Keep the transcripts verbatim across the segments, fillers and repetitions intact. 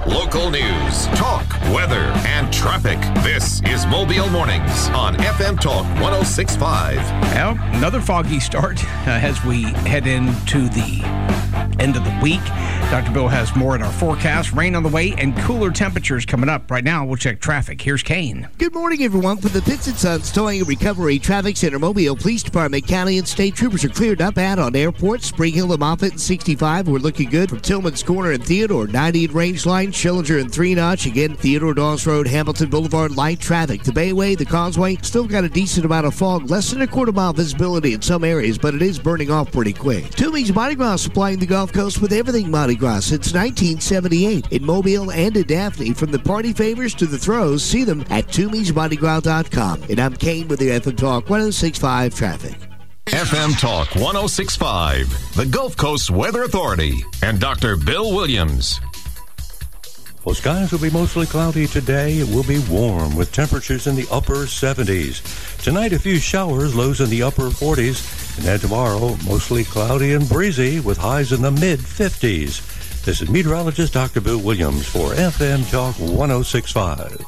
Local news, talk, weather, and traffic. This is Mobile Mornings on F M Talk one oh six point five. Well, another foggy start uh, as we head into the end of the week. Doctor Bill has more in our forecast. Rain on the way and cooler temperatures coming up. Right now, we'll check traffic. Here's Kane. Good morning, everyone. For the Pitts and Sons Towing and Recovery Traffic Center, Mobile Police Department, County and State Troopers are cleared up out on Airport, Spring Hill and Moffett and sixty-five. We're looking good from Tillman's Corner and Theodore, ninety and Rangeline, Schillinger and Three Notch. Again, Theodore, Dawes Road, Hamilton Boulevard, light traffic. The Bayway, the Causeway, still got a decent amount of fog, less than a quarter mile visibility in some areas, but it is burning off pretty quick. Toomey's Mardi Gras supplying the Gulf Coast with everything Mardi Gras since nineteen seventy-eight. In Mobile and in Daphne, from the party favors to the throws, see them at Toomey's Mardi Gras dot com. And I'm Kane with the F M Talk one oh six point five traffic. F M Talk one oh six point five, the Gulf Coast Weather Authority, and Doctor Bill Williams. Well, skies will be mostly cloudy today. It will be warm with temperatures in the upper seventies. Tonight, a few showers, lows in the upper forties. And then tomorrow, mostly cloudy and breezy with highs in the mid-fifties. This is meteorologist Doctor Bill Williams for F M Talk one oh six point five.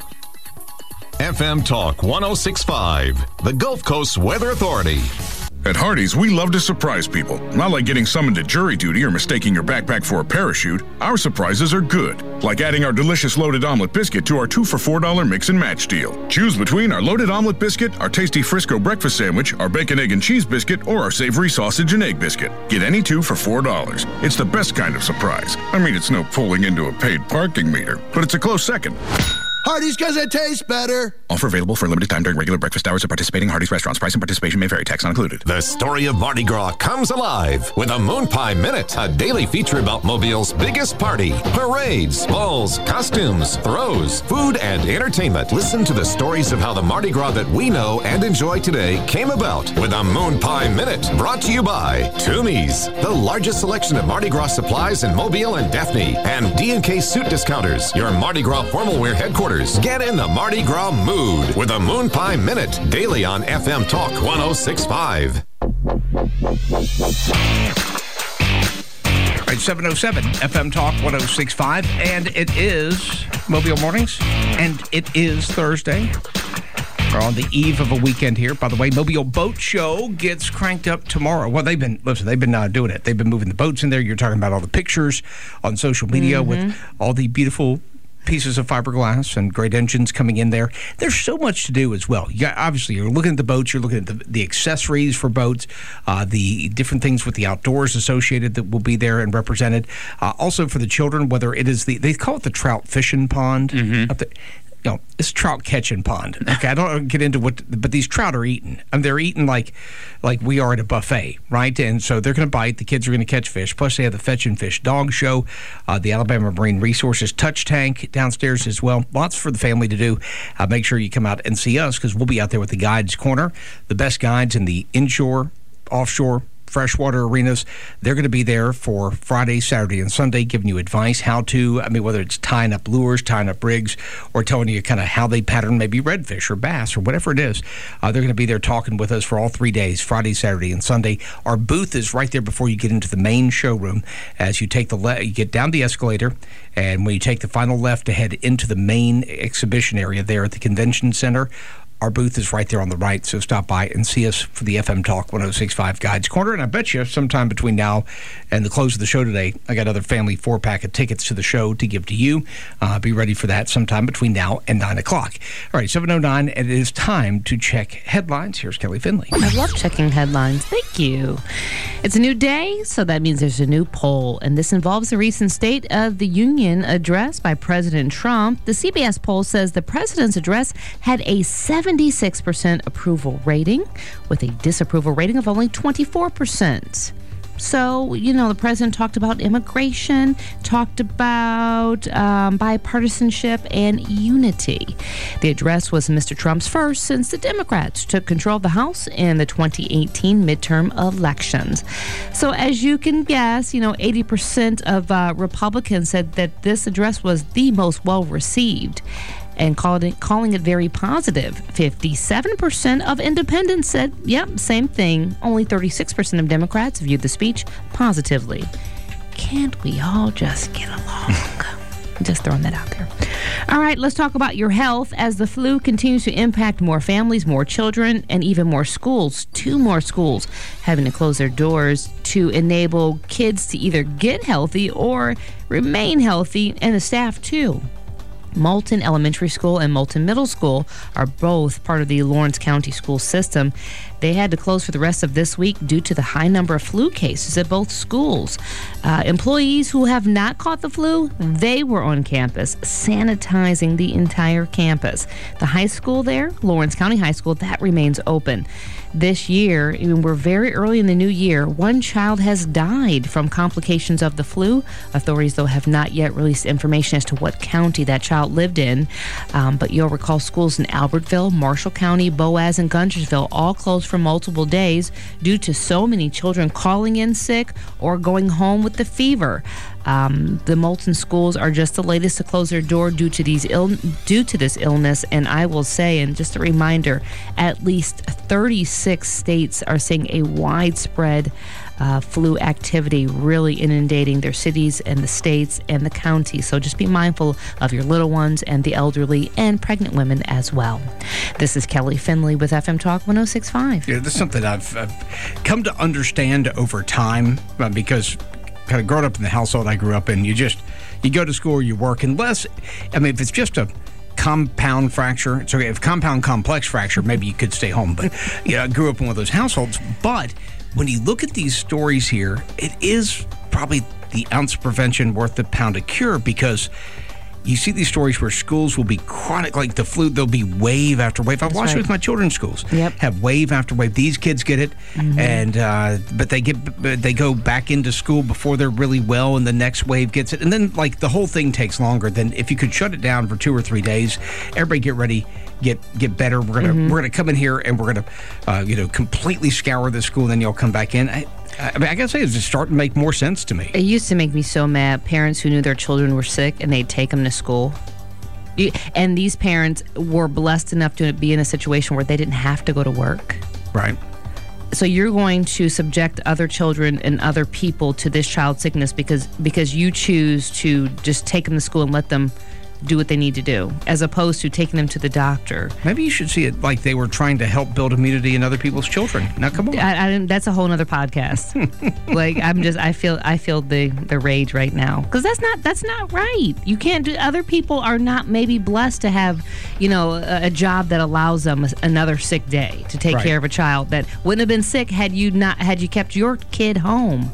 F M Talk one oh six point five, the Gulf Coast Weather Authority. At Hardee's, we love to surprise people. Not like getting summoned to jury duty or mistaking your backpack for a parachute. Our surprises are good, like adding our delicious loaded omelet biscuit to our two for four dollar mix and match deal. Choose between our loaded omelet biscuit, our tasty Frisco breakfast sandwich, our bacon, egg, and cheese biscuit, or our savory sausage and egg biscuit. Get any two for four dollars. It's the best kind of surprise. I mean, it's no pulling into a paid parking meter, but it's a close second. Hardee's, because it tastes better. Offer available for a limited time during regular breakfast hours at participating Hardee's restaurants. Price and participation may vary. Tax not included. The story of Mardi Gras comes alive with a Moon Pie Minute, a daily feature about Mobile's biggest party. Parades, balls, costumes, throws, food, and entertainment. Listen to the stories of how the Mardi Gras that we know and enjoy today came about with a Moon Pie Minute, brought to you by Toomey's, the largest selection of Mardi Gras supplies in Mobile and Daphne, and D and K Suit Discounters, your Mardi Gras formal wear headquarters. Get in the Mardi Gras mood with a Moon Pie Minute daily on F M Talk one oh six point five. All right, seven oh seven F M Talk one oh six point five, and it is Mobile Mornings, and it is Thursday. We're on the eve of a weekend here. By the way, Mobile Boat Show gets cranked up tomorrow. Well, they've been, listen, they've been uh, doing it. They've been moving the boats in there. You're talking about all the pictures on social media mm-hmm. with all the beautiful pieces of fiberglass and great engines coming in there. There's so much to do as well. You got, obviously, you're looking at the boats, you're looking at the, the accessories for boats, uh, the different things with the outdoors associated that will be there and represented. Uh, also for the children, whether it is the, they call it the trout fishing pond mm-hmm. up there. You know, it's trout catching pond. Okay, I don't get into what, but these trout are eaten. I mean, they're eaten like like we are at a buffet, right? And so they're going to bite. The kids are going to catch fish. Plus, they have the Fetch and Fish dog show, uh, the Alabama Marine Resources touch tank downstairs as well. Lots for the family to do. Uh, make sure you come out and see us because we'll be out there with the Guides Corner, the best guides in the inshore, offshore, freshwater arenas. They're going to be there for Friday, Saturday, and Sunday, giving you advice how to, I mean, whether it's tying up lures, tying up rigs, or telling you kind of how they pattern maybe redfish or bass or whatever it is. Uh, they're going to be there talking with us for all three days, Friday, Saturday, and Sunday. Our booth is right there before you get into the main showroom. As you take the le- you get down the escalator, and when you take the final left to head into the main exhibition area there at the convention center, our booth is right there on the right, so stop by and see us for the F M Talk one oh six point five Guides Corner. And I bet you sometime between now and the close of the show today, I got another family four-pack of tickets to the show to give to you. Uh, be ready for that sometime between now and nine o'clock. All right, seven oh nine, and it is time to check headlines. Here's Kelly Finley. I love checking headlines. Thank you. It's a new day, so that means there's a new poll, and this involves the recent State of the Union address by President Trump. The C B S poll says the president's address had a seventy-six percent approval rating, with a disapproval rating of only twenty-four percent. So, you know, the president talked about immigration, talked about um, bipartisanship and unity. The address was Mister Trump's first since the Democrats took control of the House in the twenty eighteen midterm elections. So, as you can guess, you know, eighty percent of uh, Republicans said that this address was the most well-received, and called it, calling it very positive. fifty-seven percent of independents said, yep, same thing. Only thirty-six percent of Democrats viewed the speech positively. Can't we all just get along? Just throwing that out there. All right, let's talk about your health as the flu continues to impact more families, more children, and even more schools. Two more schools having to close their doors to enable kids to either get healthy or remain healthy, and the staff too. Moulton Elementary School and Moulton Middle School are both part of the Lawrence County school system. They had to close for the rest of this week due to the high number of flu cases at both schools. Uh, employees who have not caught the flu, they were on campus sanitizing the entire campus. The high school there, Lawrence County High School, that remains open. This year, even we're very early in the new year, one child has died from complications of the flu. Authorities, though, have not yet released information as to what county that child lived in. Um, but you'll recall schools in Albertville, Marshall County, Boaz, and Guntersville all closed for multiple days due to so many children calling in sick or going home with the fever. Um, the Moulton schools are just the latest to close their door due to these Ill- due to this illness. And I will say, and just a reminder, at least thirty-six states are seeing a widespread uh, flu activity really inundating their cities and the states and the counties. So just be mindful of your little ones and the elderly and pregnant women as well. This is Kelly Finley with F M Talk one oh six point five. Yeah, that's something I've, I've come to understand over time uh, because kind of growing up in the household I grew up in, you just, you go to school, you work, unless, I mean, if it's just a compound fracture, it's okay. If compound complex fracture, maybe you could stay home. But, you know, I grew up in one of those households. But when you look at these stories here, it is probably the ounce of prevention worth the pound of cure, because you see these stories where schools will be chronic, like the flu, there'll be wave after wave. I've That's watched right. it with my children's schools. Yep. Have wave after wave. These kids get it, Mm-hmm. and uh, but they get they go back into school before they're really well, and the next wave gets it, and then like the whole thing takes longer than if you could shut it down for two or three days. Everybody get ready, get get better. We're gonna Mm-hmm. we're gonna come in here and we're gonna uh, you know completely scour the school, and then you'll come back in. I, I mean, I gotta say, it's just starting to make more sense to me. It used to make me so mad. Parents who knew their children were sick and they'd take them to school. You- And these parents were blessed enough to be in a situation where they didn't have to go to work. Right. So you're going to subject other children and other people to this child sickness because because you choose to just take them to school and let them do what they need to do, as opposed to taking them to the doctor. Maybe you should see it like they were trying to help build immunity in other people's children. Now, come on. I, I didn't, that's a whole nother podcast. Like I'm just, I feel, I feel the the rage right now because that's not that's not right. You can't do. Other people are not maybe blessed to have, you know, a, a job that allows them another sick day to take Right. care of a child that wouldn't have been sick had you not had you kept your kid home.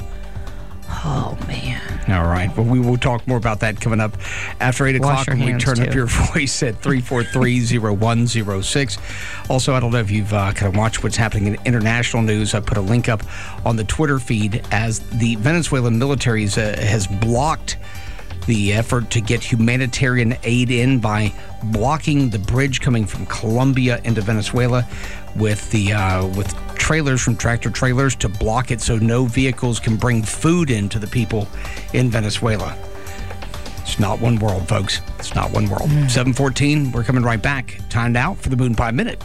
Oh man. All right. Well, we will talk more about that coming up after eight Wash o'clock your when we hands, turn up too. your voice at three four three, zero one zero six. Also, I don't know if you've uh, kind of watched what's happening in international news. I put a link up on the Twitter feed as the Venezuelan military is, uh, has blocked the effort to get humanitarian aid in by blocking the bridge coming from Colombia into Venezuela with the uh, with trailers from tractor trailers to block it so no vehicles can bring food in to the people in Venezuela. It's not one world, folks. It's not one world. Mm. seven fourteen, we're coming right back. Timed out for the Moon Pie Minute.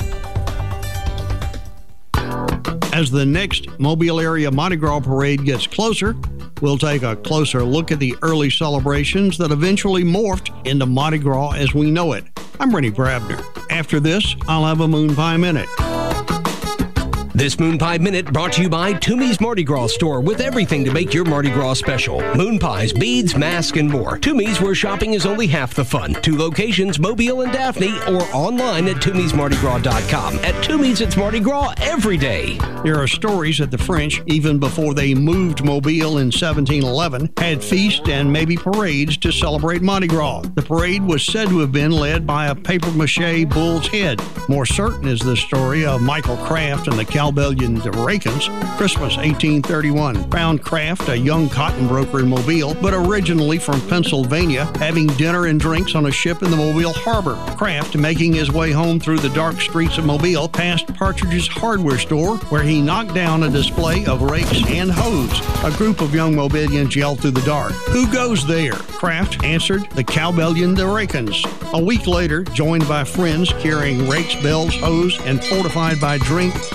As the next Mobile area Mardi Gras parade gets closer, we'll take a closer look at the early celebrations that eventually morphed into Mardi Gras as we know it. I'm Rennie Brabner. After this, I'll have a Moon Pie Minute. This Moon Pie Minute brought to you by Toomey's Mardi Gras store with everything to make your Mardi Gras special. Moon pies, beads, masks, and more. Toomey's, where shopping is only half the fun. Two locations, Mobile and Daphne, or online at Toomey's Mardi Gras dot com. At Toomey's, it's Mardi Gras every day. There are stories that the French, even before they moved Mobile in seventeen eleven, had feasts and maybe parades to celebrate Mardi Gras. The parade was said to have been led by a papier-mâché bull's head. More certain is the story of Michael Kraft and the Cowbellion Racons, Christmas eighteen thirty-one. Found Kraft, a young cotton broker in Mobile, but originally from Pennsylvania, having dinner and drinks on a ship in the Mobile harbor. Kraft, making his way home through the dark streets of Mobile, passed Partridge's hardware store, where he knocked down a display of rakes and hoes. A group of young Mobilians yelled through the dark, "Who goes there?" Kraft answered, "The Cowbellion Racons." A week later, joined by friends carrying rakes, bells, hoes, and fortified by drink, they repeated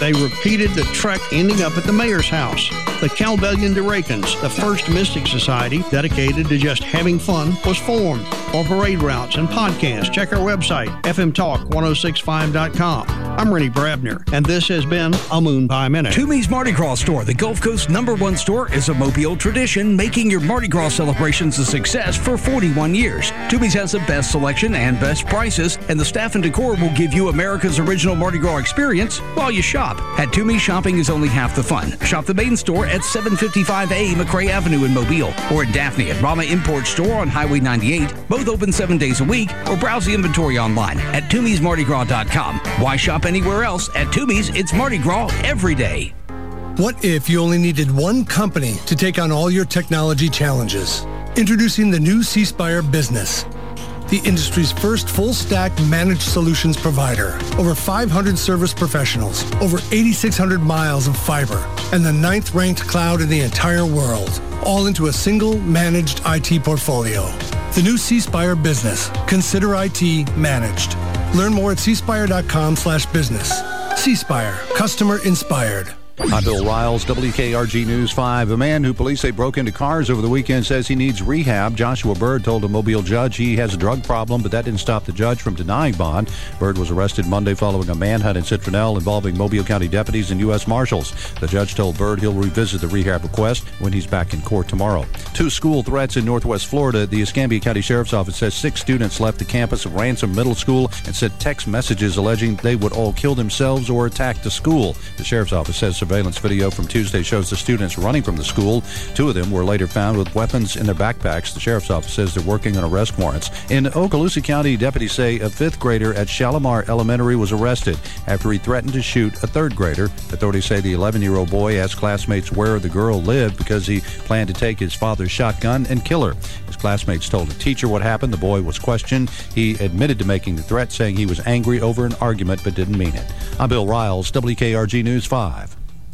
repeated the trek ending up at the mayor's house. The Calbellian Durakins, the first Mystic Society dedicated to just having fun, was formed. For parade routes and podcasts, check our website, f m talk ten sixty-five dot com. I'm Rennie Brabner, and this has been a Moon Pie Minute. Toomey's Mardi Gras store, the Gulf Coast number one store, is a Mobile tradition, making your Mardi Gras celebrations a success for forty-one years. Toomey's has the best selection and best prices, and the staff and decor will give you America's original Mardi Gras experience while you shop. At Toomey's, shopping is only half the fun. Shop the main store at seven fifty-five A McRae Avenue in Mobile, or at Daphne at Rama Import Store on Highway ninety-eight, both open seven days a week, or browse the inventory online at Toomey's Mardi Gras dot com. Why shop anywhere else? At Toomey's, it's Mardi Gras every day. What if you only needed one company to take on all your technology challenges? Introducing the new C Spire Business, the industry's first full-stack managed solutions provider. Over five hundred service professionals, over eighty-six hundred miles of fiber, and the ninth-ranked cloud in the entire world, all into a single managed I T portfolio. The new C Spire Business. Consider I T managed. Learn more at c spire dot com slash business. C Spire. Customer inspired. I'm Bill Riles, W K R G News five. A man who police say broke into cars over the weekend says he needs rehab. Joshua Bird told a Mobile judge he has a drug problem, but that didn't stop the judge from denying bond. Bird was arrested Monday following a manhunt in Citronelle involving Mobile County deputies and U S Marshals. The judge told Bird he'll revisit the rehab request when he's back in court tomorrow. Two school threats in Northwest Florida. The Escambia County Sheriff's Office says six students left the campus of Ransom Middle School and sent text messages alleging they would all kill themselves or attack the school. The Sheriff's Office says surveillance video from Tuesday shows the students running from the school. Two of them were later found with weapons in their backpacks. The Sheriff's Office says they're working on arrest warrants. In Okaloosa County, deputies say a fifth grader at Shalimar Elementary was arrested after he threatened to shoot a third grader. Authorities say the eleven-year-old boy asked classmates where the girl lived because he planned to take his father's shotgun and kill her. His classmates told a teacher what happened. The boy was questioned. He admitted to making the threat, saying he was angry over an argument but didn't mean it. I'm Bill Riles, W K R G News five.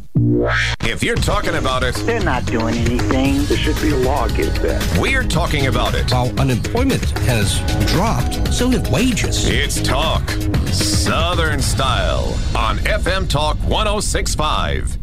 If you're talking about it, they're not doing anything. There should be a law against that. We're talking about it. While unemployment has dropped, so have wages. It's Talk Southern Style on F M Talk ten sixty-five.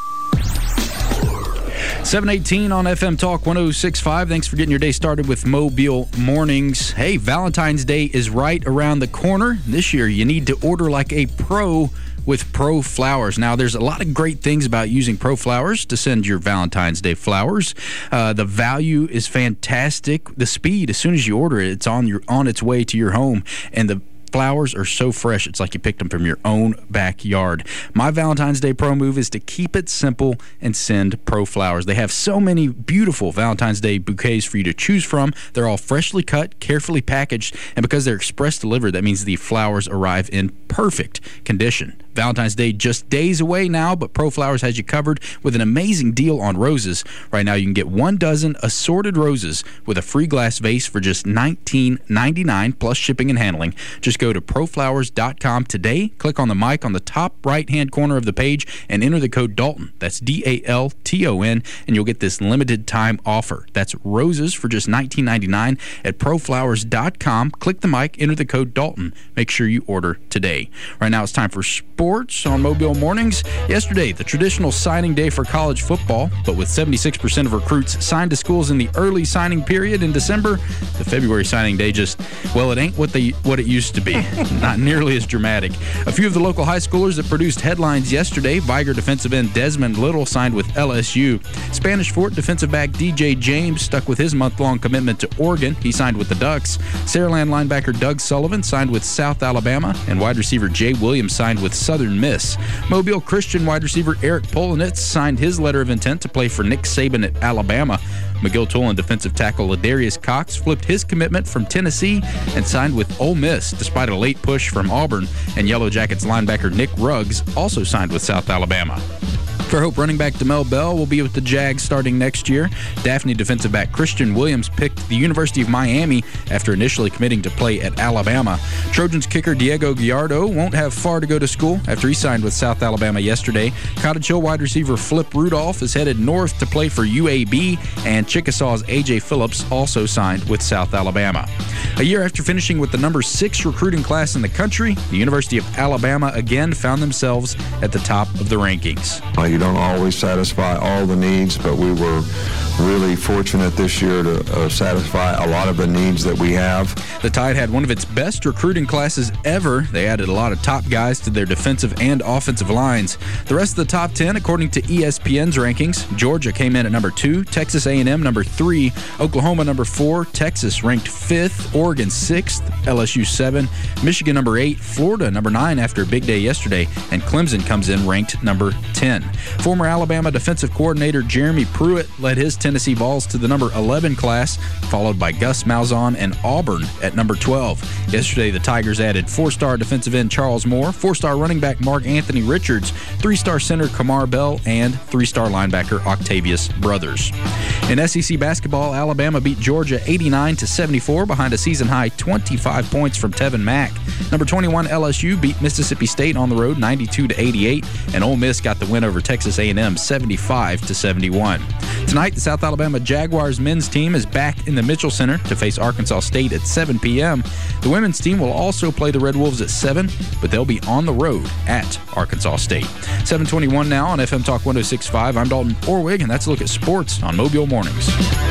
seven eighteen on F M Talk ten sixty-five. Thanks for getting your day started with Mobile Mornings. Hey, Valentine's Day is right around the corner. This year, you need to order like a pro with Pro Flowers. Now, there's a lot of great things about using Pro Flowers to send your Valentine's Day flowers. Uh, the value is fantastic. The speed, as soon as you order it, it's on your on its way to your home. And the flowers are so fresh, it's like you picked them from your own backyard. My Valentine's Day pro move is to keep it simple and send Pro Flowers. They have so many beautiful Valentine's Day bouquets for you to choose from. They're all freshly cut, carefully packaged, and because they're express delivered, that means the flowers arrive in perfect condition. Valentine's Day just days away now, but Pro Flowers has you covered with an amazing deal on roses. Right now, you can get one dozen assorted roses with a free glass vase for just nineteen ninety-nine plus shipping and handling. Just go to pro flowers dot com today, click on the mic on the top right-hand corner of the page, and enter the code Dalton. That's D A L T O N, and you'll get this limited time offer. That's roses for just nineteen ninety-nine at pro flowers dot com. Click the mic, enter the code Dalton. Make sure you order today. Right now, it's time for sports on Mobile Mornings. Yesterday, the traditional signing day for college football, but with seventy-six percent of recruits signed to schools in the early signing period in December, the February signing day just, well, it ain't what they what it used to be. Not nearly as dramatic. A few of the local high schoolers that produced headlines yesterday: Viger defensive end Desmond Little signed with L S U. Spanish Fort defensive back D J James stuck with his month-long commitment to Oregon. He signed with the Ducks. Saraland linebacker Doug Sullivan signed with South Alabama, and wide receiver Jay Williams signed with Southern Miss. Mobile Christian wide receiver Eric Polanitz signed his letter of intent to play for Nick Saban at Alabama. McGill-Tulane defensive tackle Ladarius Cox flipped his commitment from Tennessee and signed with Ole Miss despite a late push from Auburn, and Yellow Jackets linebacker Nick Ruggs also signed with South Alabama. Fairhope running back DeMel Bell will be with the Jags starting next year. Daphne defensive back Christian Williams picked the University of Miami after initially committing to play at Alabama. Trojans kicker Diego Gallardo won't have far to go to school after he signed with South Alabama yesterday. Cottage Hill wide receiver Flip Rudolph is headed north to play for U A B, and Chickasaw's A J Phillips also signed with South Alabama. A year after finishing with the number six recruiting class in the country, the University of Alabama again found themselves at the top of the rankings. Uh, you don't always satisfy all the needs, but we were really fortunate this year to uh, satisfy a lot of the needs that we have. The Tide had one of its best recruiting classes ever. They added a lot of top guys to their defensive and offensive lines. The rest of the top ten, according to E S P N's rankings, Georgia came in at number two, Texas A and M number three, Oklahoma number four, Texas ranked fifth, Oregon sixth, L S U seven, Michigan number eight, Florida number nine after a big day yesterday, and Clemson comes in ranked number ten. Former Alabama defensive coordinator Jeremy Pruitt led his Tennessee Vols to the number eleven class, followed by Gus Malzahn and Auburn at number twelve. Yesterday, the Tigers added four-star defensive end Charles Moore, four-star running back Mark Anthony Richards, three-star center Kamar Bell, and three-star linebacker Octavius Brothers. In S E C basketball, Alabama beat Georgia eighty-nine to seventy-four behind a season-high twenty-five points from Tevin Mack. Number twenty-one L S U beat Mississippi State on the road ninety-two to eighty-eight, and Ole Miss got the win over Texas A and M seventy-five to seventy-one. Tonight, the South Alabama Jaguars men's team is back in the Mitchell Center to face Arkansas State at seven p.m. The women's team will also play the Red Wolves at seven, but they'll be on the road at Arkansas State. seven twenty-one now on F M Talk one oh six point five. I'm Dalton Orwig, and that's a look at sports on Mobile Mornings.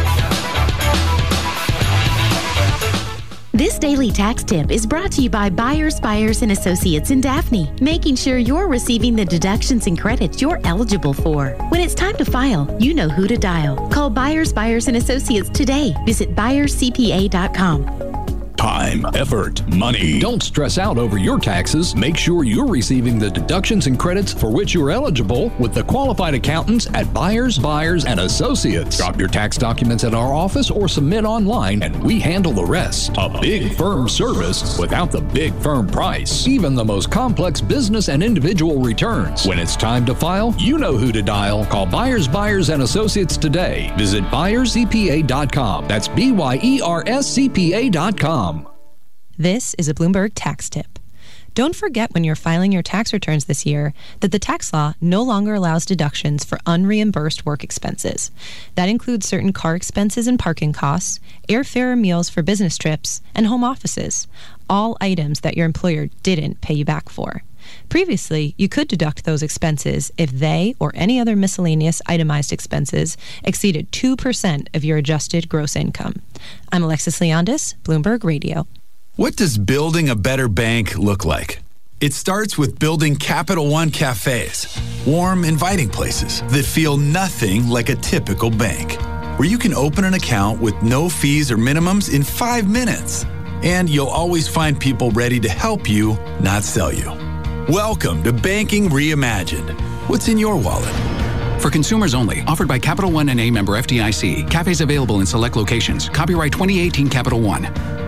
This daily tax tip is brought to you by Byers, Byers and Associates in Daphne, making sure you're receiving the deductions and credits you're eligible for. When it's time to file, you know who to dial. Call Byers, Byers and Associates today. Visit byers c p a dot com. Time, effort, money. Don't stress out over your taxes. Make sure you're receiving the deductions and credits for which you're eligible with the qualified accountants at Byers, Byers and Associates. Drop your tax documents at our office or submit online and we handle the rest. A big firm service without the big firm price. Even the most complex business and individual returns. When it's time to file, you know who to dial. Call Byers, Byers and Associates today. Visit byers c p a dot com. That's B Y E R S C P A dot com. This is a Bloomberg tax tip. Don't forget when you're filing your tax returns this year that the tax law no longer allows deductions for unreimbursed work expenses. That includes certain car expenses and parking costs, airfare or meals for business trips, and home offices, all items that your employer didn't pay you back for. Previously, you could deduct those expenses if they or any other miscellaneous itemized expenses exceeded two percent of your adjusted gross income. I'm Alexis Leondis, Bloomberg Radio. What does building a better bank look like? It starts with building Capital One cafes, warm, inviting places that feel nothing like a typical bank, where you can open an account with no fees or minimums in five minutes. And you'll always find people ready to help you, not sell you. Welcome to Banking Reimagined. What's in your wallet? For consumers only. Offered by Capital One N A member F D I C. Cafes available in select locations. Copyright twenty eighteen Capital One.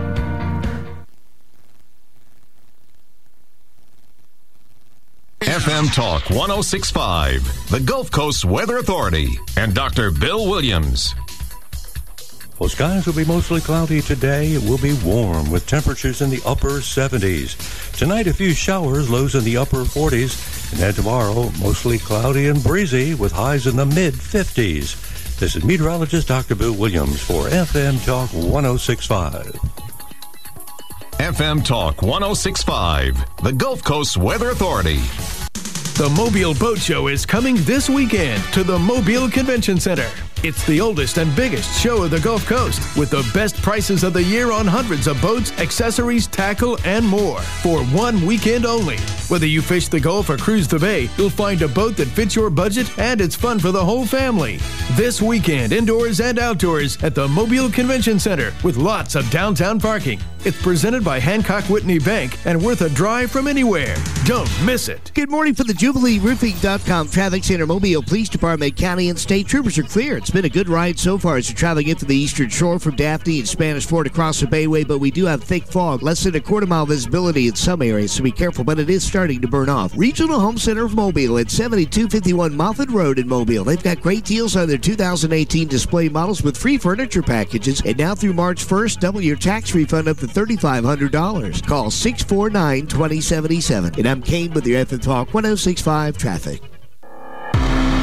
F M Talk one oh six point five, the Gulf Coast Weather Authority, and Doctor Bill Williams. Well, skies will be mostly cloudy today. It will be warm with temperatures in the upper seventies. Tonight, a few showers, lows in the upper forties. And then tomorrow, mostly cloudy and breezy with highs in the mid-fifties. This is meteorologist Doctor Bill Williams for F M Talk one oh six point five. F M Talk one oh six point five, the Gulf Coast Weather Authority. The Mobile Boat Show is coming this weekend to the Mobile Convention Center. It's the oldest and biggest show of the Gulf Coast, with the best prices of the year on hundreds of boats, accessories, tackle, and more, for one weekend only. Whether you fish the Gulf or cruise the Bay, you'll find a boat that fits your budget, and it's fun for the whole family. This weekend, indoors and outdoors, at the Mobile Convention Center, with lots of downtown parking. It's presented by Hancock Whitney Bank and worth a drive from anywhere. Don't miss it. Good morning from the Jubilee Roofing dot com Traffic Center. Mobile Police Department, County and State Troopers are clear. It's been a good ride so far as you're traveling into the Eastern Shore from Daphne and Spanish Fort across the Bayway, but we do have thick fog, less than a quarter mile visibility in some areas, so be careful, but it is starting to burn off. Regional Home Center of Mobile at seventy-two fifty-one Moffett Road in Mobile. They've got great deals on their two thousand eighteen display models with free furniture packages, and now through March first, double your tax refund up to thirty-five hundred dollars. Call six four nine, two oh seven seven. And I'm Kane with your F M Talk one oh six point five Traffic.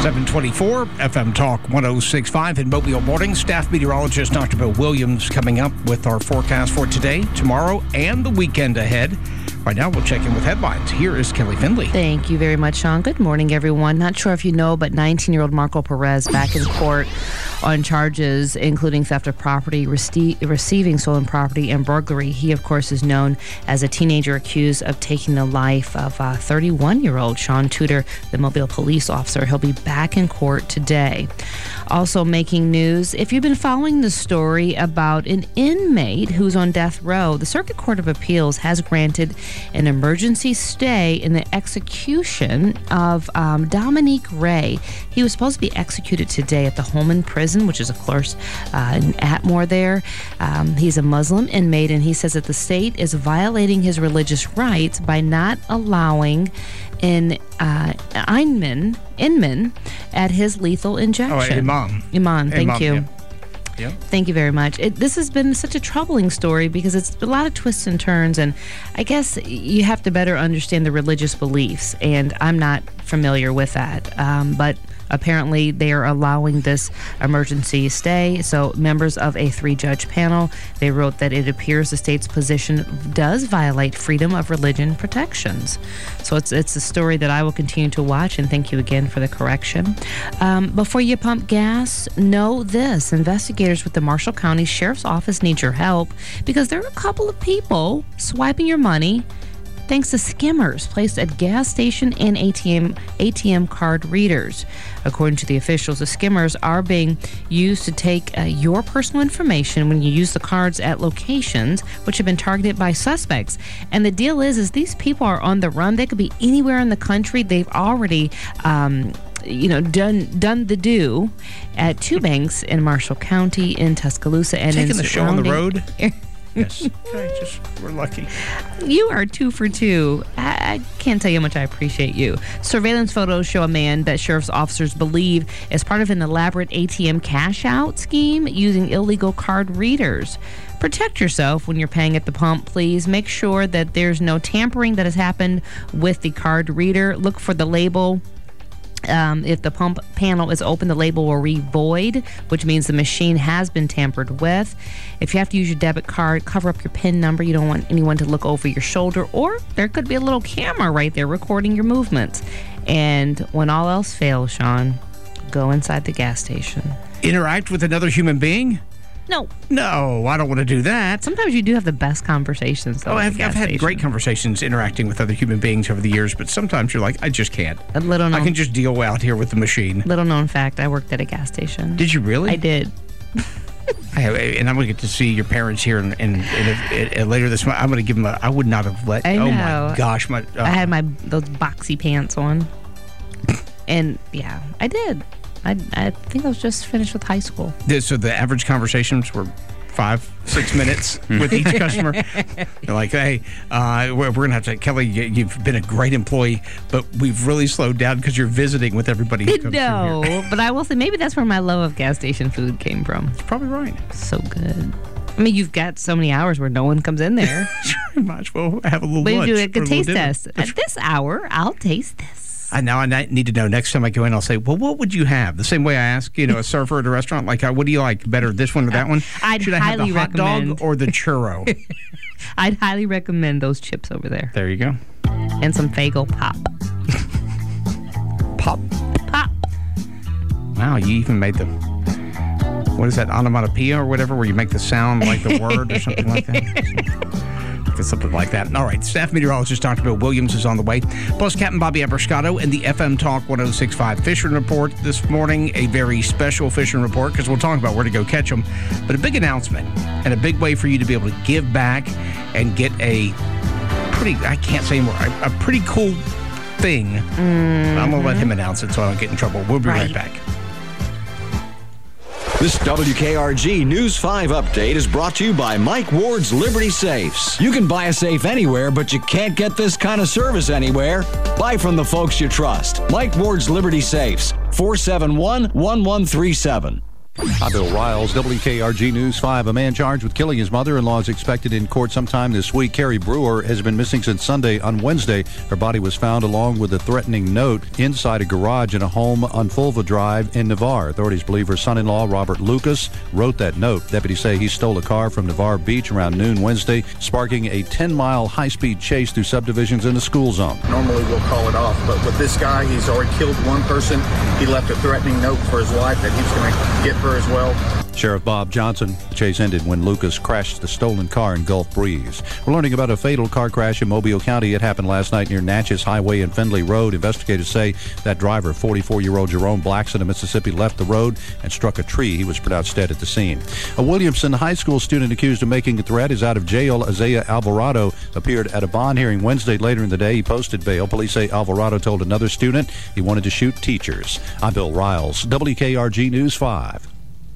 seven twenty-four, F M Talk one oh six point five in Mobile Morning. Staff meteorologist Doctor Bill Williams coming up with our forecast for today, tomorrow, and the weekend ahead. Right now, we'll check in with headlines. Here is Kelly Findley. Thank you very much, Sean. Good morning, everyone. Not sure if you know, but nineteen-year-old Marco Perez back in court on charges including theft of property, rece- receiving stolen property, and burglary. He, of course, is known as a teenager accused of taking the life of a thirty-one-year-old Sean Tudor, the Mobile police officer. He'll be back in court today. Also making news, if you've been following the story about an inmate who's on death row, the Circuit Court of Appeals has granted an emergency stay in the execution of um, Dominique Ray. He was supposed to be executed today at the Holman Prison, which is, of course, uh, in Atmore there. Um, he's a Muslim inmate, and he says that the state is violating his religious rights by not allowing in uh, Inman, Inman at his lethal injection. Oh, Imam. Imam, thank Imam, you. Yeah. Yep. Thank you very much. It, this has been such a troubling story because it's a lot of twists and turns, and I guess you have to better understand the religious beliefs, and I'm not familiar with that. Um, but apparently they are allowing this emergency stay. So members of a three-judge panel, they wrote that it appears the state's position does violate freedom of religion protections. So it's it's a story that I will continue to watch, and thank you again for the correction. Um, before you pump gas, know this. Investigators with the Marshall County Sheriff's Office need your help because there are a couple of people swiping your money thanks to skimmers placed at gas station and A T M A T M card readers. According to the officials, the skimmers are being used to take uh, your personal information when you use the cards at locations which have been targeted by suspects. And the deal is, is these people are on the run. They could be anywhere in the country. They've already um, you know, done done the do at two banks in Marshall County, in Tuscaloosa, and Taking in the show on the road. surrounding- Yes. Okay, just, we're lucky. You are two for two. I, I can't tell you how much I appreciate you. Surveillance photos show a man that sheriff's officers believe is part of an elaborate A T M cash-out scheme using illegal card readers. Protect yourself when you're paying at the pump, please. Make sure that there's no tampering that has happened with the card reader. Look for the label. Um, if the pump panel is open, the label will read void, which means the machine has been tampered with. If you have to use your debit card, cover up your PIN number. You don't want anyone to look over your shoulder, or there could be a little camera right there recording your movements. And when all else fails, Sean, go inside the gas station. Interact with another human being? No. No, I don't want to do that. Sometimes you do have the best conversations, though. Oh, at I've, the gas I've had station. great conversations interacting with other human beings over the years, but sometimes you're like, I just can't. A little known, I can just deal out here with the machine. Little known fact, I worked at a gas station. Did you really? I did. I have, and I'm going to get to see your parents here, and, and, and if, uh, later this month, I'm going to give them a. I would not have let. I oh know. my gosh, my. Uh, I had my those boxy pants on, and yeah, I did. I I think I was just finished with high school. So the average conversations were five, six minutes with each customer. They're like, hey, uh, we're, we're going to have to, Kelly, you, you've been a great employee, but we've really slowed down because you're visiting with everybody who comes through here. No, but I will say maybe that's where my love of gas station food came from. It's probably right. So good. I mean, you've got so many hours where no one comes in there. Sure, might as well have a little But lunch. you do a good or a little taste dinner. test. At this hour, I'll taste this. I now I need to know next time I go in, I'll say, well, what would you have? The same way I ask, you know, a server at a restaurant, like, uh, what do you like better, this one or that one? I'd Should I have the highly hot recommend- dog or the churro? I'd highly recommend those chips over there. There you go. And some Fagel pop. Pop. Pop. Wow, you even made the, what is that, onomatopoeia or whatever, where you make the sound like the word or something like that? Something like that. All right, staff meteorologist Doctor Bill Williams is on the way. Plus, Captain Bobby Abrascato and the F M Talk one oh six point five Fishing Report this morning. A very special fishing report because we'll talk about where to go catch them. But a big announcement and a big way for you to be able to give back and get a pretty, I can't say more, a, a pretty cool thing. Mm-hmm. I'm going to let him announce it so I don't get in trouble. We'll be right, right back. This W K R G News five update is brought to you by Mike Ward's Liberty Safes. You can buy a safe anywhere, but you can't get this kind of service anywhere. Buy from the folks you trust. Mike Ward's Liberty Safes, four seven one, one one three seven. I'm Bill Riles, W K R G News five. A man charged with killing his mother-in-law is expected in court sometime this week. Carrie Brewer has been missing since Sunday. On Wednesday, her body was found along with a threatening note inside a garage in a home on Fulva Drive in Navarre. Authorities believe her son-in-law, Robert Lucas, wrote that note. Deputies say he stole a car from Navarre Beach around noon Wednesday, sparking a ten-mile high-speed chase through subdivisions in the school zone. Normally we'll call it off, but with this guy, he's already killed one person. He left a threatening note for his wife that he was going to get her as well. Sheriff Bob Johnson. The chase ended when Lucas crashed the stolen car in Gulf Breeze. We're learning about a fatal car crash in Mobile County. It happened last night near Natchez Highway and Findlay Road. Investigators say that driver, forty-four-year-old Jerome Blackson of Mississippi, left the road and struck a tree. He was pronounced dead at the scene. A Williamson High School student accused of making a threat is out of jail. Isaiah Alvarado appeared at a bond hearing Wednesday. Later in the day, he posted bail. Police say Alvarado told another student he wanted to shoot teachers. I'm Bill Riles, W K R G News five.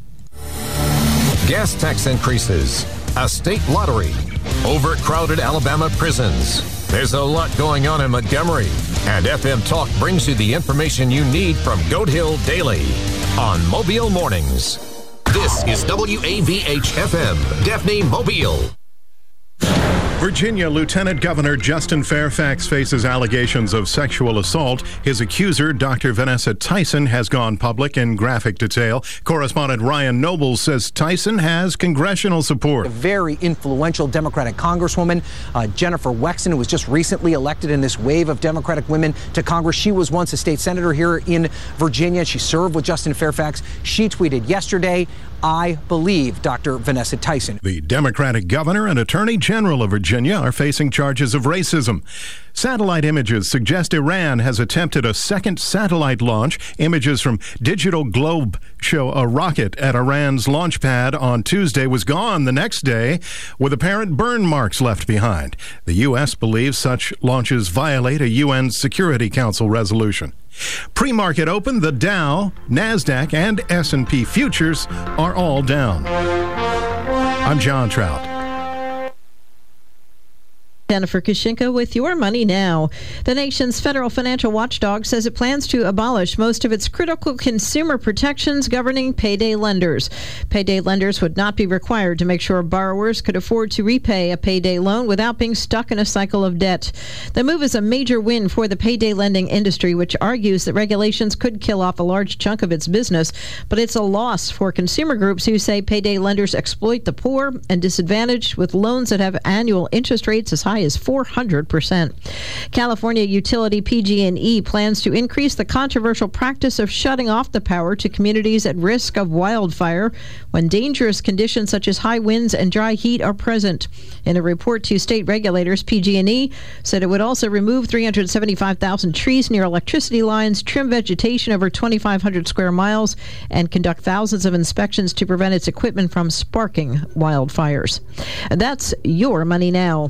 Gas tax increases, a state lottery, overcrowded Alabama prisons. There's a lot going on in Montgomery, and F M Talk brings you the information you need from Goat Hill Daily on Mobile Mornings. This is W A V H F M, Daphne Mobile. Virginia Lieutenant Governor Justin Fairfax faces allegations of sexual assault. His accuser, Doctor Vanessa Tyson, has gone public in graphic detail. Correspondent Ryan Nobles says Tyson has congressional support. A very influential Democratic Congresswoman, uh, Jennifer Wexton, who was just recently elected in this wave of Democratic women to Congress. She was once a state senator here in Virginia. She served with Justin Fairfax. She tweeted yesterday, "I believe Doctor Vanessa Tyson." The Democratic governor and Attorney General of Virginia are facing charges of racism. Satellite images suggest Iran has attempted a second satellite launch. Images from Digital Globe show a rocket at Iran's launch pad on Tuesday was gone the next day with apparent burn marks left behind. The U S believes such launches violate a U N Security Council resolution. Pre-market open, the Dow, NASDAQ, and S and P futures are all down. I'm John Trout. Jennifer Kushinka with your Money Now. The nation's federal financial watchdog says it plans to abolish most of its critical consumer protections governing payday lenders. Payday lenders would not be required to make sure borrowers could afford to repay a payday loan without being stuck in a cycle of debt. The move is a major win for the payday lending industry, which argues that regulations could kill off a large chunk of its business, but it's a loss for consumer groups who say payday lenders exploit the poor and disadvantaged with loans that have annual interest rates as high as four hundred percent. California utility P G and E plans to increase the controversial practice of shutting off the power to communities at risk of wildfire when dangerous conditions such as high winds and dry heat are present. In a report to state regulators, P G and E said it would also remove three hundred seventy-five thousand trees near electricity lines, trim vegetation over twenty-five hundred square miles, and conduct thousands of inspections to prevent its equipment from sparking wildfires. That's your Money Now.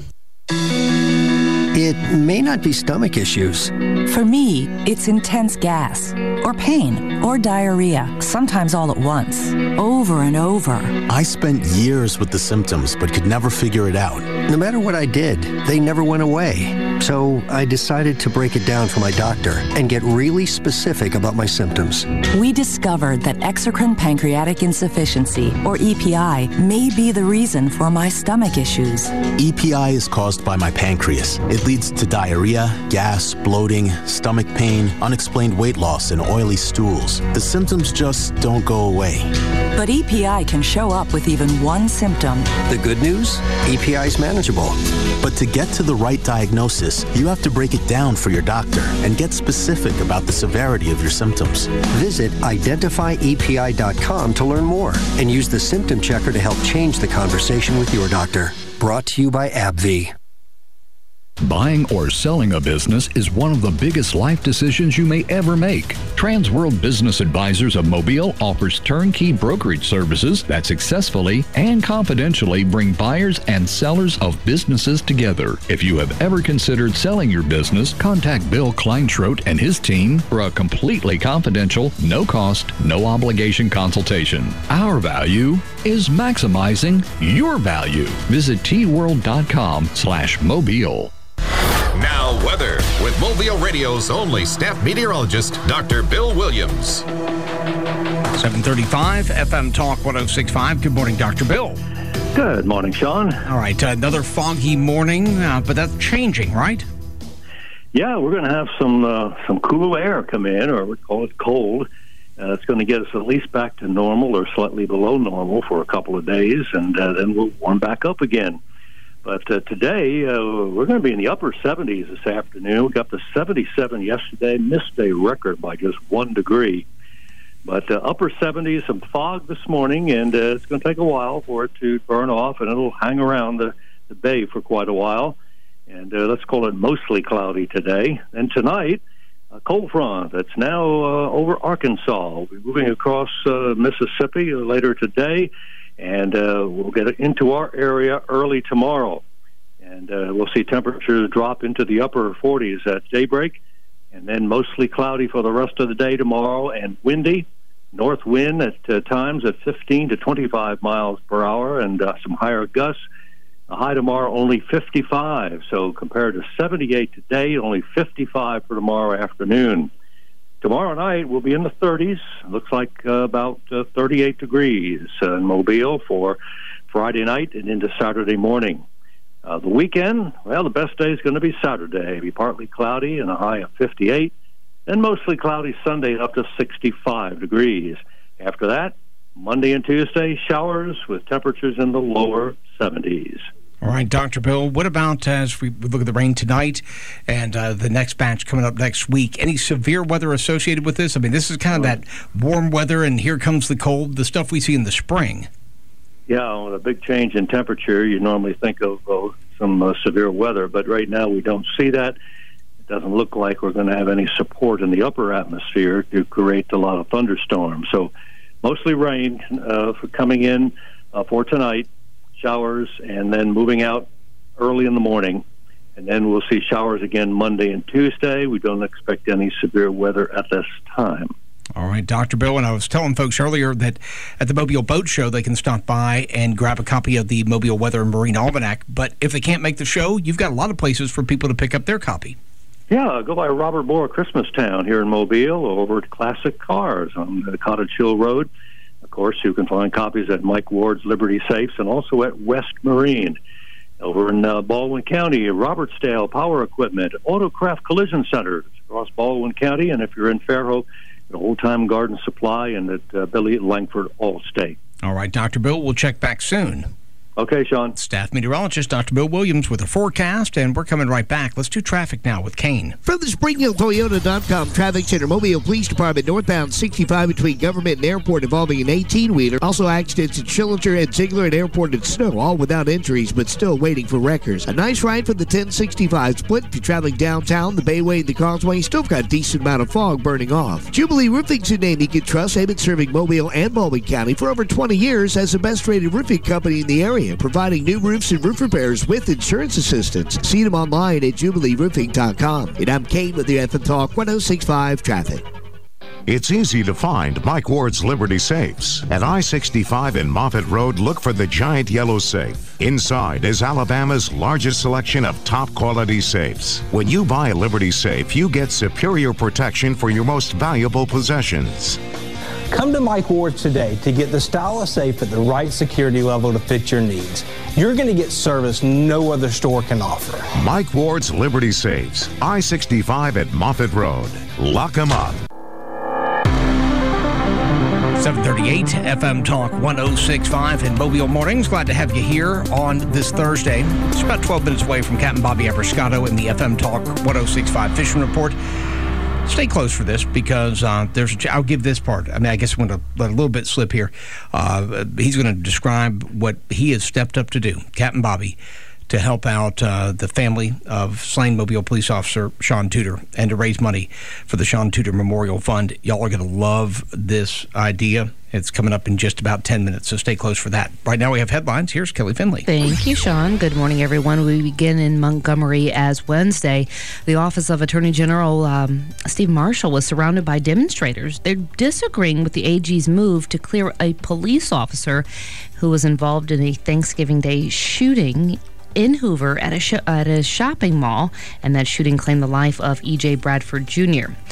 It may not be stomach issues. For me, it's intense gas, or pain, or diarrhea, sometimes all at once, over and over. I spent years with the symptoms, but could never figure it out. No matter what I did, they never went away. So I decided to break it down for my doctor and get really specific about my symptoms. We discovered that exocrine pancreatic insufficiency, or E P I, may be the reason for my stomach issues. E P I is caused by my pancreas. It leads to diarrhea, gas, bloating, stomach pain, unexplained weight loss, and oily stools. The symptoms just don't go away. But E P I can show up with even one symptom. The good news? E P I is manageable. But to get to the right diagnosis, you have to break it down for your doctor and get specific about the severity of your symptoms. Visit identify E P I dot com to learn more and use the symptom checker to help change the conversation with your doctor. Brought to you by AbbVie. Buying or selling a business is one of the biggest life decisions you may ever make. Transworld Business Advisors of Mobile offers turnkey brokerage services that successfully and confidentially bring buyers and sellers of businesses together. If you have ever considered selling your business, contact Bill Kleinschrodt and his team for a completely confidential, no-cost, no-obligation consultation. Our value is maximizing your value. Visit T world dot com slash mobile. Now weather with Mobile Radio's only staff meteorologist, Doctor Bill Williams. seven thirty-five, F M Talk one oh six point five. Good morning, Doctor Bill. Good morning, Sean. All right, uh, another foggy morning, uh, but that's changing, right? Yeah, we're going to have some uh, some cool air come in, or we call it cold. Uh, it's going to get us at least back to normal or slightly below normal for a couple of days, and uh, then we'll warm back up again. But uh, today, uh, we're going to be in the upper seventies this afternoon. We got to seventy-seven yesterday, missed a record by just one degree. But uh, upper seventies, some fog this morning, and uh, it's going to take a while for it to burn off, and it'll hang around the, the bay for quite a while. And uh, let's call it mostly cloudy today. And tonight, a cold front that's now uh, over Arkansas. We'll be moving across uh, Mississippi later today, and uh, we'll get into our area early tomorrow. And uh, we'll see temperatures drop into the upper forties at daybreak, and then mostly cloudy for the rest of the day tomorrow, and windy. North wind at uh, times at fifteen to twenty-five miles per hour, and uh, some higher gusts. A high tomorrow only fifty-five, so compared to seventy-eight today, only fifty-five for tomorrow afternoon. Tomorrow night we'll be in the thirties. Looks like uh, about uh, thirty-eight degrees uh, in Mobile for Friday night and into Saturday morning. Uh, the weekend, well, the best day is going to be Saturday. It'll be partly cloudy and a high of fifty-eight, and mostly cloudy Sunday up to sixty-five degrees. After that, Monday and Tuesday, showers with temperatures in the lower seventies. All right, Doctor Bill, what about as we look at the rain tonight and uh, the next batch coming up next week? Any severe weather associated with this? I mean, this is kind of that warm weather, and here comes the cold, the stuff we see in the spring. Yeah, with a big change in temperature, you normally think of uh, some uh, severe weather, but right now we don't see that. It doesn't look like we're going to have any support in the upper atmosphere to create a lot of thunderstorms. So mostly rain uh, for coming in uh, for tonight. Showers, and then moving out early in the morning. And then we'll see showers again Monday and Tuesday. We don't expect any severe weather at this time. All right, Doctor Bill, and I was telling folks earlier that at the Mobile Boat Show, they can stop by and grab a copy of the Mobile Weather and Marine Almanac. But if they can't make the show, you've got a lot of places for people to pick up their copy. Yeah, go by Robert Moore Christmas Town here in Mobile, or over at Classic Cars on the Cottage Hill Road. Of course, you can find copies at Mike Ward's Liberty Safes and also at West Marine. Over in uh, Baldwin County, Robertsdale Power Equipment, Autocraft Collision Center across Baldwin County, and if you're in Fairhope, Old Time Garden Supply, and at uh, Billy Langford Allstate. All right, Doctor Bill, we'll check back soon. Okay, Sean. Staff meteorologist Doctor Bill Williams with a forecast, and we're coming right back. Let's do traffic now with Kane. From the Spring Hill Toyota dot com Traffic Center, Mobile Police Department, northbound sixty-five between Government and Airport involving an eighteen-wheeler. Also accidents at Schillinger and Ziegler and Airport and Snow, all without injuries, but still waiting for wreckers. A nice ride for the ten sixty-five split. If you're traveling downtown, the Bayway and the Causeway, still got a decent amount of fog burning off. Jubilee Roofing's a name you can trust. They've been serving Mobile and Baldwin County for over twenty years as the best-rated roofing company in the area, providing new roofs and roof repairs with insurance assistance. See them online at Jubilee Roofing dot com. And I'm Kane with the F M Talk one oh six point five Traffic. It's easy to find Mike Ward's Liberty Safes. At I sixty-five and Moffett Road, look for the giant yellow safe. Inside is Alabama's largest selection of top-quality safes. When you buy a Liberty Safe, you get superior protection for your most valuable possessions. Come to Mike Ward's today to get the style of safe at the right security level to fit your needs. You're going to get service no other store can offer. Mike Ward's Liberty Safes, I sixty-five at Moffett Road. Lock them up. seven thirty-eight F M Talk one oh six point five in Mobile Mornings. Glad to have you here on this Thursday. It's about twelve minutes away from Captain Bobby Abrascato in the F M Talk one oh six point five Fishing Report. Stay close for this because uh, there's. A, I'll give this part. I mean, I guess I'm going to let a little bit slip here. Uh, he's going to describe what he has stepped up to do, Captain Bobby, to help out uh, the family of slain Mobile police officer Sean Tudor and to raise money for the Sean Tudor Memorial Fund. Y'all are going to love this idea. It's coming up in just about ten minutes, so stay close for that. Right now we have headlines. Here's Kelly Finley. Thank you, Sean. Good morning, everyone. We begin in Montgomery as Wednesday. The Office of Attorney General um, Steve Marshall was surrounded by demonstrators. They're disagreeing with the A G's move to clear a police officer who was involved in a Thanksgiving Day shooting in Hoover at a, sh- at a shopping mall, and that shooting claimed the life of E J Bradford Junior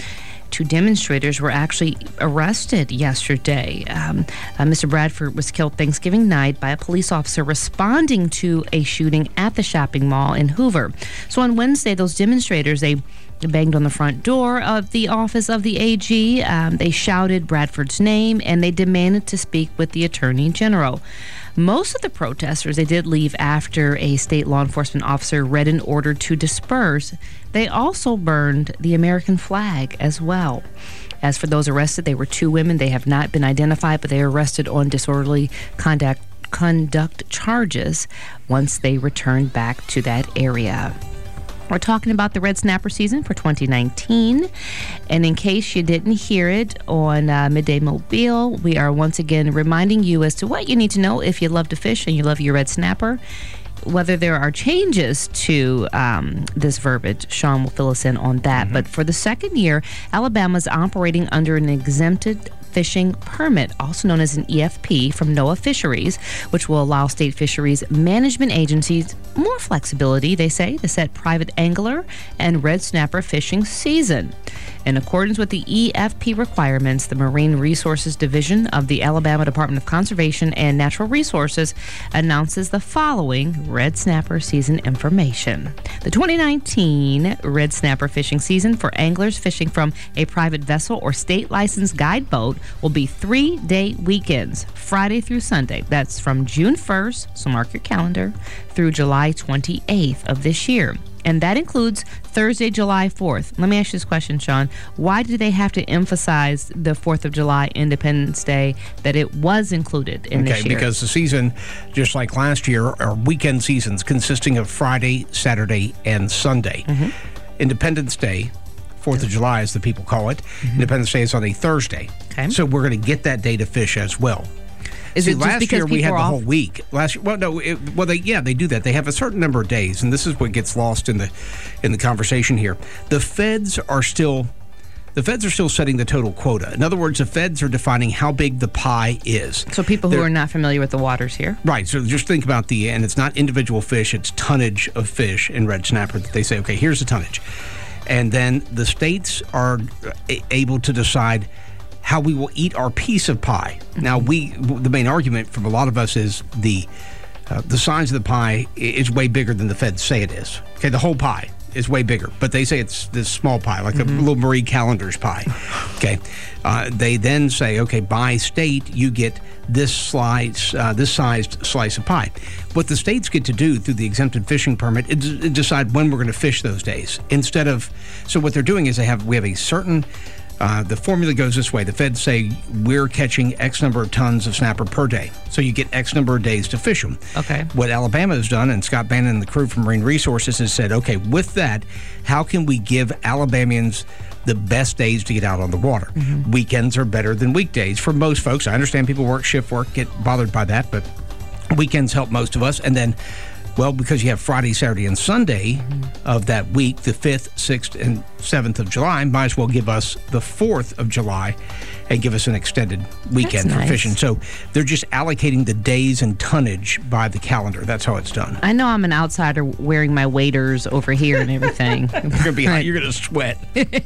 Two demonstrators were actually arrested yesterday. Um, uh, Mister Bradford was killed Thanksgiving night by a police officer responding to a shooting at the shopping mall in Hoover. So on Wednesday, those demonstrators, they banged on the front door of the office of the A G. Um, they shouted Bradford's name, and they demanded to speak with the Attorney General. Most of the protesters, they did leave after a state law enforcement officer read an order to disperse. They also burned the American flag as well. As for those arrested, they were two women. They have not been identified, but they were arrested on disorderly conduct, conduct charges once they returned back to that area. We're talking about the red snapper season for twenty nineteen. And in case you didn't hear it on uh, Midday Mobile, we are once again reminding you as to what you need to know if you love to fish and you love your red snapper. Whether there are changes to um, this verbiage, Sean will fill us in on that. Mm-hmm. But for the second year, Alabama's operating under an exempted fishing permit, also known as an E F P, from NOAA Fisheries, which will allow state fisheries management agencies more flexibility, they say, to set private angler and red snapper fishing season. In accordance with the E F P requirements, the Marine Resources Division of the Alabama Department of Conservation and Natural Resources announces the following red snapper season information. The twenty nineteen red snapper fishing season for anglers fishing from a private vessel or state licensed guide boat will be three-day weekends, Friday through Sunday. That's from June first, so mark your calendar, through July twenty-eighth of this year. And that includes Thursday, July fourth. Let me ask you this question, Sean. Why did they have to emphasize the fourth of July, Independence Day, that it was included in okay, this year? Because the season, just like last year, are weekend seasons consisting of Friday, Saturday, and Sunday. Mm-hmm. Independence Day, fourth of July, as the people call it, mm-hmm. Independence Day is on a Thursday. Okay. So we're going to get that day to fish as well. Is See, it just last because year we had people the are whole off? week. Last year, well, no, it, well, they yeah, they do that. They have a certain number of days, and this is what gets lost in the in the conversation here. The feds are still the feds are still setting the total quota. In other words, the feds are defining how big the pie is. So people who They're, are not familiar with the waters here, right? So just think about the and it's not individual fish; it's tonnage of fish in red snapper that they say, okay, here's the tonnage, and then the states are able to decide how we will eat our piece of pie. Now, we the main argument from a lot of us is the uh, the size of the pie is way bigger than the feds say it is. Okay, the whole pie is way bigger, but they say it's this small pie, like mm-hmm. a little Marie Callender's pie. Okay, uh, they then say, okay, by state you get this slice, uh, this sized slice of pie. What the states get to do through the exempted fishing permit is decide when we're going to fish those days. Instead of, so what they're doing is they have we have a certain. Uh, the formula goes this way. The feds say we're catching X number of tons of snapper per day. So you get X number of days to fish them. Okay. What Alabama has done, and Scott Bannon and the crew from Marine Resources has said, okay, with that, how can we give Alabamians the best days to get out on the water? Mm-hmm. Weekends are better than weekdays for most folks. I understand people work shift work, get bothered by that, but weekends help most of us. And then well, because you have Friday, Saturday, and Sunday mm-hmm. of that week, the fifth, sixth, and seventh of July, might as well give us the fourth of July and give us an extended weekend That's for nice. fishing. So they're just allocating the days and tonnage by the calendar. That's how it's done. I know I'm an outsider wearing my waders over here and everything. You're going to be hot. You're going to sweat.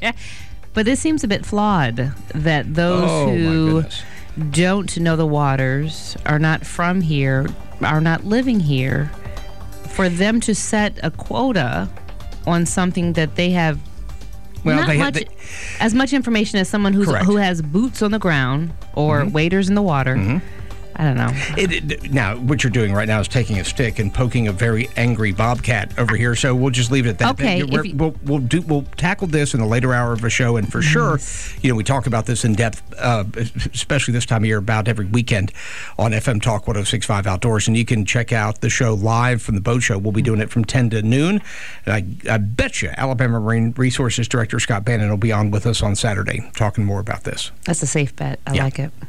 But this seems a bit flawed that those Oh, my who goodness. don't know the waters, are not from here, are not living here, for them to set a quota on something that they have Well, not they ha- much, they- as much information as someone who's Correct. who has boots on the ground or Mhm. waders in the water. Mhm. I don't know. It, it, now, what you're doing right now is taking a stick and poking a very angry bobcat over here. So we'll just leave it at that. Okay, That- we're- if you- we'll we'll do we'll tackle this in a later hour of a show, and for sure, you know, we talk about this in depth, uh, especially this time of year, about every weekend on F M Talk one oh six point five Outdoors, and you can check out the show live from the boat show. We'll be doing it from ten to noon, and I I bet you Alabama Marine Resources Director Scott Bannon will be on with us on Saturday talking more about this. That's a safe bet. I Yeah. like it.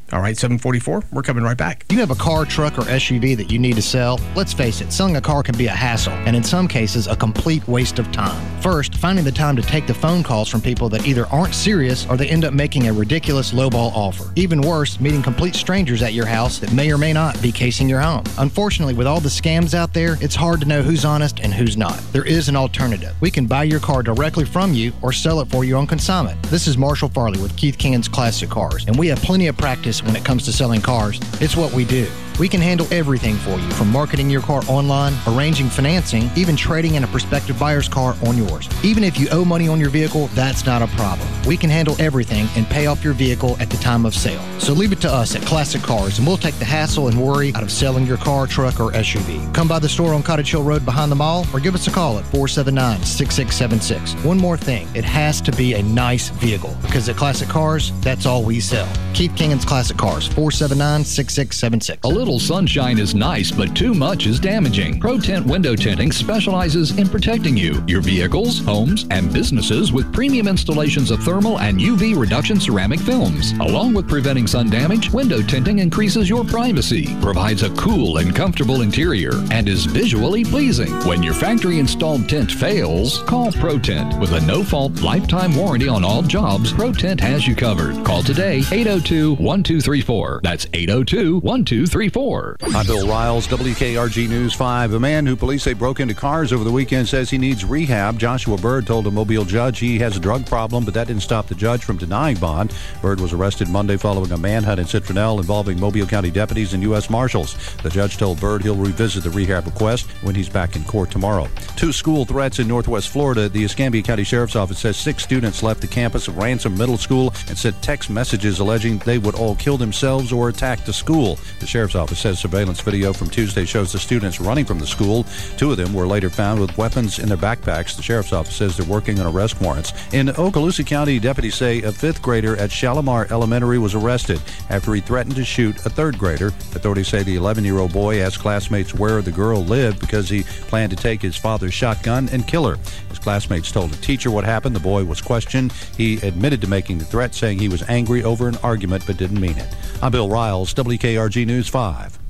All right, seven forty-four. We're coming right back. You have a car, truck, or S U V that you need to sell? Let's face it, selling a car can be a hassle, and in some cases, a complete waste of time. First, finding the time to take the phone calls from people that either aren't serious or they end up making a ridiculous lowball offer. Even worse, meeting complete strangers at your house that may or may not be casing your home. Unfortunately, with all the scams out there, it's hard to know who's honest and who's not. There is an alternative. We can buy your car directly from you or sell it for you on consignment. This is Marshall Farley with Keith King's Classic Cars, and we have plenty of practice when it comes to selling cars. It's what we do. We can handle everything for you, from marketing your car online, arranging financing, even trading in a prospective buyer's car on yours. Even if you owe money on your vehicle, that's not a problem. We can handle everything and pay off your vehicle at the time of sale. So leave it to us at Classic Cars, and we'll take the hassle and worry out of selling your car, truck, or S U V. Come by the store on Cottage Hill Road behind the mall, or give us a call at four seven nine, six six seven six. One more thing, it has to be a nice vehicle, because at Classic Cars, that's all we sell. Keith King's Classic Cars, four seven nine, six six seven six. A little sunshine is nice, but too much is damaging. ProTint Window Tinting specializes in protecting you, your vehicles, homes, and businesses with premium installations of thermal and U V reduction ceramic films. Along with preventing sun damage, window tinting increases your privacy, provides a cool and comfortable interior, and is visually pleasing. When your factory installed tint fails, call ProTint. With a no-fault lifetime warranty on all jobs, ProTint has you covered. Call today, eight oh two, one two three four. That's eight oh two, one two three four. I'm Bill Riles, W K R G News five. A man who police say broke into cars over the weekend says he needs rehab. Joshua Bird told a Mobile judge he has a drug problem, but that didn't stop the judge from denying bond. Bird was arrested Monday following a manhunt in Citronelle involving Mobile County deputies and U S Marshals. The judge told Bird he'll revisit the rehab request when he's back in court tomorrow. Two school threats in Northwest Florida. The Escambia County Sheriff's Office says six students left the campus of Ransom Middle School and sent text messages alleging they would all kill themselves or attack the school. The Sheriff's Office says surveillance video from Tuesday shows the students running from the school. Two of them were later found with weapons in their backpacks. The Sheriff's Office says they're working on arrest warrants. In Okaloosa County, deputies say a fifth grader at Shalimar Elementary was arrested after he threatened to shoot a third grader. Authorities say the eleven-year-old boy asked classmates where the girl lived because he planned to take his father's shotgun and kill her. His classmates told a teacher what happened. The boy was questioned. He admitted to making the threat, saying he was angry over an argument but didn't mean it. I'm Bill Riles, W K R G News five.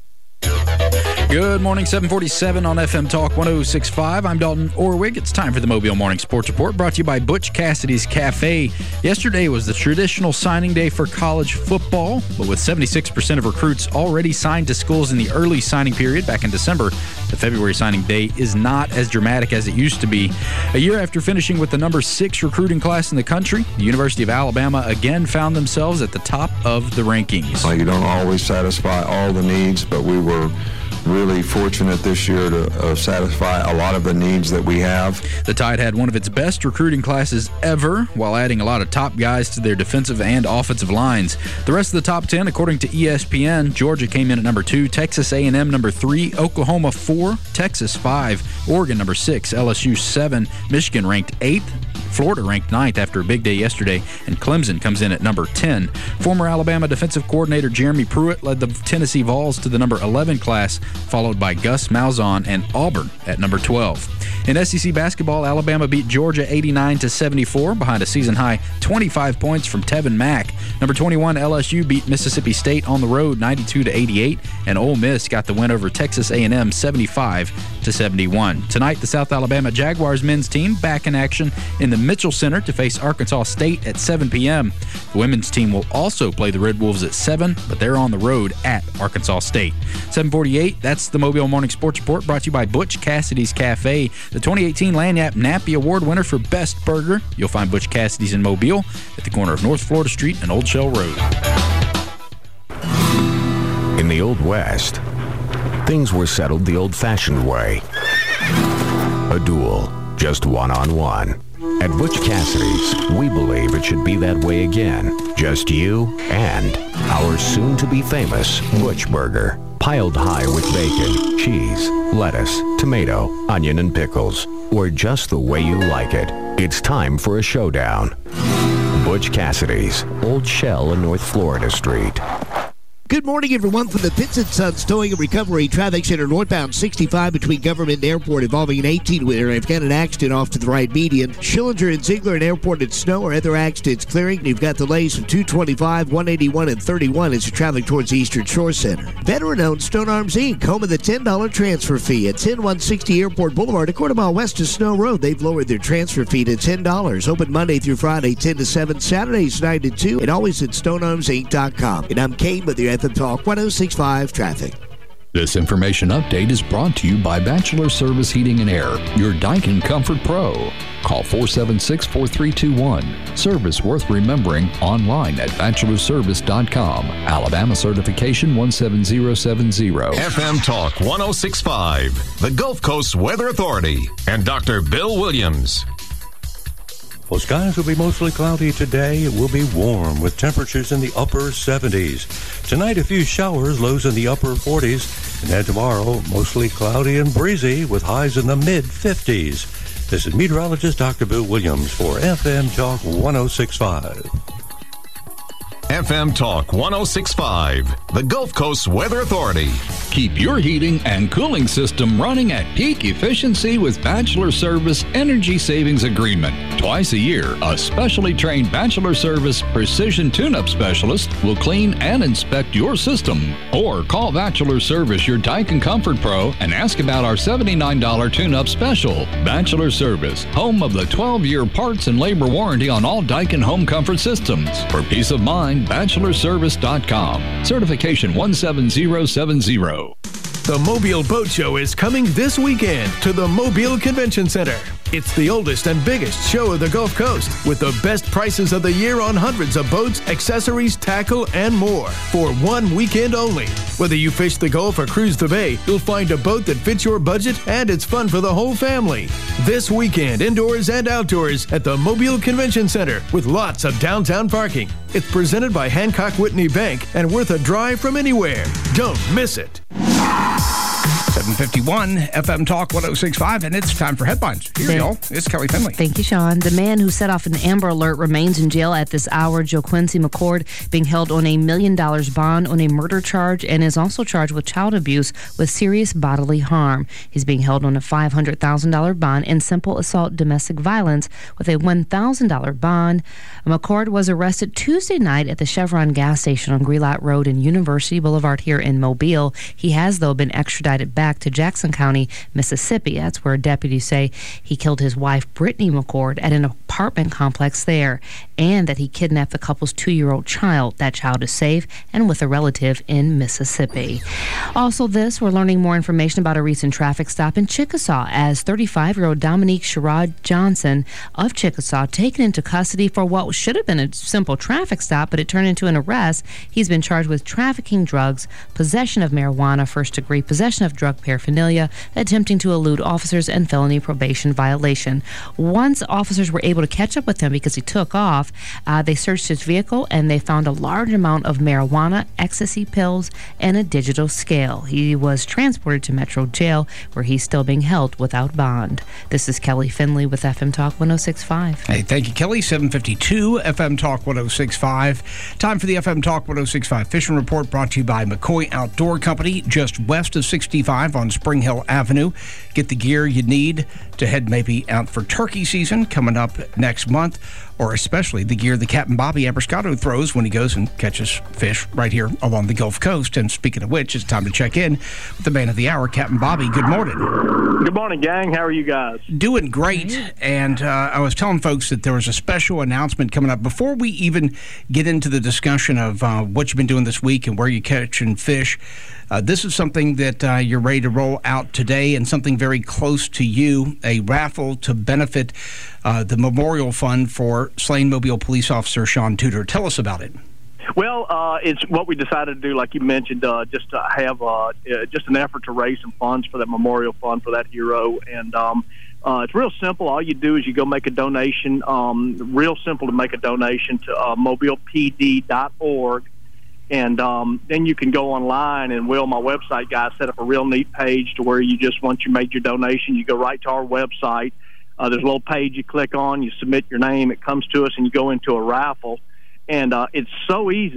Good morning, seven forty-seven on F M Talk one oh six point five. I'm Dalton Orwig. It's time for the Mobile Morning Sports Report, brought to you by Butch Cassidy's Cafe. Yesterday was the traditional signing day for college football, but with seventy-six percent of recruits already signed to schools in the early signing period back in December, the February signing day is not as dramatic as it used to be. A year after finishing with the number six recruiting class in the country, the University of Alabama again found themselves at the top of the rankings. You don't always satisfy all the needs, but we were really fortunate this year to uh, satisfy a lot of the needs that we have. The Tide had one of its best recruiting classes ever, while adding a lot of top guys to their defensive and offensive lines. The rest of the top ten, according to E S P N, Georgia came in at number two, Texas A and M number three, Oklahoma four, Texas five, Oregon number six, L S U seven, Michigan ranked eighth, Florida ranked ninth after a big day yesterday, and Clemson comes in at number ten. Former Alabama defensive coordinator Jeremy Pruitt led the Tennessee Vols to the number eleven class, followed by Gus Malzahn and Auburn at number twelve. In S E C basketball, Alabama beat Georgia eighty-nine to seventy-four behind a season-high twenty-five points from Tevin Mack. Number twenty-one, L S U beat Mississippi State on the road ninety-two to eighty-eight, and Ole Miss got the win over Texas A and M seventy-five to seventy-one. Tonight, the South Alabama Jaguars men's team back in action in the Mitchell Center to face Arkansas State at seven p.m. The women's team will also play the Red Wolves at seven, but they're on the road at Arkansas State. seven forty-eight, that's the Mobile Morning Sports Report, brought to you by Butch Cassidy's Cafe, the twenty eighteen Lanyap Nappy Award winner for Best Burger. You'll find Butch Cassidy's in Mobile at the corner of North Florida Street and Old Shell Road. In the Old West, things were settled the old-fashioned way. A duel, just one-on-one. At Butch Cassidy's, we believe it should be that way again. Just you and our soon-to-be famous Butch Burger. Piled high with bacon, cheese, lettuce, tomato, onion, and pickles. Or just the way you like it. It's time for a showdown. Butch Cassidy's, Old Shell and North Florida Street. Good morning, everyone, from the Pitts and Sons Towing and Recovery Traffic Center, northbound sixty-five between Government and Airport, involving an eighteen-wheeler. I've got an accident off to the right median. Schillinger and Ziegler and Airport and Snow are other accidents clearing. You've got delays from two twenty-five, one eighty-one, and thirty-one as you're traveling towards the Eastern Shore Center. Veteran-owned Stone Arms Incorporated, home of the ten dollar transfer fee at ten one sixty Airport Boulevard, a quarter mile west of Snow Road. They've lowered their transfer fee to ten dollars. Open Monday through Friday, ten to seven, Saturdays nine to two, and always at stone arms inc dot com. And I'm Kane with your F M Talk one oh six point five traffic. This information update is brought to you by Bachelor Service Heating and Air, your Daikin Comfort Pro. Call four seven six, four three two one. Service worth remembering online at bachelor service dot com. Alabama certification one seven zero seven zero. F M Talk one oh six point five, the Gulf Coast Weather Authority, and Doctor Bill Williams. Well, skies will be mostly cloudy today. It will be warm with temperatures in the upper seventies. Tonight, a few showers, lows in the upper forties. And then tomorrow, mostly cloudy and breezy with highs in the mid-fifties. This is meteorologist Doctor Bill Williams for F M Talk one oh six point five. F M Talk one oh six point five, the Gulf Coast Weather Authority. Keep your heating and cooling system running at peak efficiency with Bachelor Service Energy Savings Agreement. Twice a year, a specially trained Bachelor Service Precision Tune-Up Specialist will clean and inspect your system. Or call Bachelor Service, your Daikin Comfort Pro, and ask about our seventy-nine dollar tune-up special. Bachelor Service, home of the twelve-year parts and labor warranty on all Daikin home comfort systems. For peace of mind, bachelor service dot com. Certification one seven zero seven zero. The Mobile Boat Show is coming this weekend to the Mobile Convention Center. It's the oldest and biggest show of the Gulf Coast, with the best prices of the year on hundreds of boats, accessories, tackle, and more, for one weekend only. Whether you fish the Gulf or cruise the Bay, you'll find a boat that fits your budget, and it's fun for the whole family. This weekend, indoors and outdoors, at the Mobile Convention Center, with lots of downtown parking. It's presented by Hancock Whitney Bank and worth a drive from anywhere. Don't miss it. seven fifty-one F M Talk one oh six point five, and it's time for headlines. Here you go. It's Kelly Finley. Thank you, Sean. The man who set off an Amber Alert remains in jail at this hour. Joe Quincy McCord being held on a million dollars bond on a murder charge and is also charged with child abuse with serious bodily harm. He's being held on a five hundred thousand dollars bond and simple assault domestic violence with a one thousand dollars bond. McCord was arrested Tuesday night at the Chevron gas station on Grelot Road and University Boulevard here in Mobile. He has, though, been extradited back to Jackson County, Mississippi. That's where deputies say he killed his wife, Brittany McCord, at an apartment complex there, and that he kidnapped the couple's two-year-old child. That child is safe and with a relative in Mississippi. Also this, we're learning more information about a recent traffic stop in Chickasaw as thirty-five-year-old Dominique Sherrod Johnson of Chickasaw taken into custody for what should have been a simple traffic stop, but it turned into an arrest. He's been charged with trafficking drugs, possession of marijuana, first-degree possession of drug paraphernalia, attempting to elude officers, and felony probation violation. Once officers were able to catch up with him because he took off, uh, they searched his vehicle and they found a large amount of marijuana, ecstasy pills, and a digital scale. He was transported to Metro Jail, where he's still being held without bond. This is Kelly Finley with F M Talk one oh six point five. Hey, thank you, Kelly. seven fifty-two F M Talk one oh six point five. Time for the F M Talk one oh six point five Fishing Report, brought to you by McCoy Outdoor Company, just west of sixty-five on Spring Hill Avenue. Get the gear you need to head maybe out for turkey season coming up next month, or especially the gear that Captain Bobby Abrascato throws when he goes and catches fish right here along the Gulf Coast. And speaking of which, it's time to check in with the man of the hour, Captain Bobby. Good morning. Good morning, gang. How are you guys? Doing great. And uh, I was telling folks that there was a special announcement coming up. Before we even get into the discussion of uh, what you've been doing this week and where you're catching fish, Uh, this is something that uh, you're ready to roll out today, and something very close to you, a raffle to benefit uh, the Memorial Fund for slain Mobile police officer Sean Tudor. Tell us about it. Well, uh, it's what we decided to do, like you mentioned, uh, just to have uh, uh, just an effort to raise some funds for that Memorial Fund for that hero. And um, uh, it's real simple. All you do is you go make a donation, um, real simple to make a donation to uh, mobile p d dot org. And um, then you can go online, and Will, my website guy, set up a real neat page to where you just, once you made your donation, you go right to our website. Uh, there's a little page you click on, you submit your name, it comes to us, and you go into a raffle. And uh, it's so easy